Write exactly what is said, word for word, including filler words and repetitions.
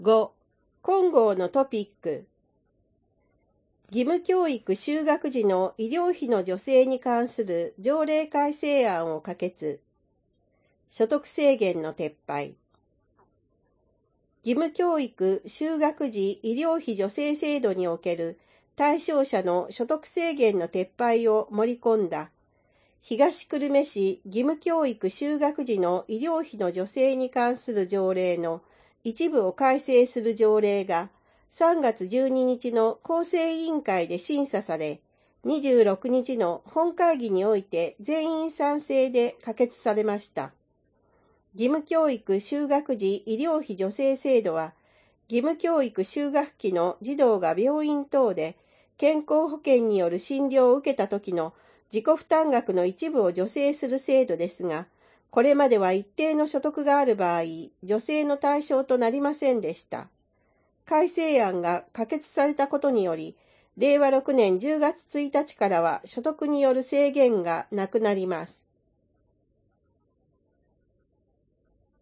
ご. 今号のトピック。義務教育就学時の医療費の助成に関する条例改正案を可決。所得制限の撤廃。義務教育就学時医療費助成制度における対象者の所得制限の撤廃を盛り込んだ東久留米市義務教育就学時の医療費の助成に関する条例の一部を改正する条例がさんがつじゅうににちの構成委員会で審査され、にじゅうろくにちの本会議において全員賛成で可決されました。義務教育就学時医療費助成制度は、義務教育就学期の児童が病院等で健康保険による診療を受けた時の自己負担額の一部を助成する制度ですが、これまでは一定の所得がある場合、助成の対象となりませんでした。改正案が可決されたことにより、れいわろくねんじゅうがつついたちからは所得による制限がなくなります。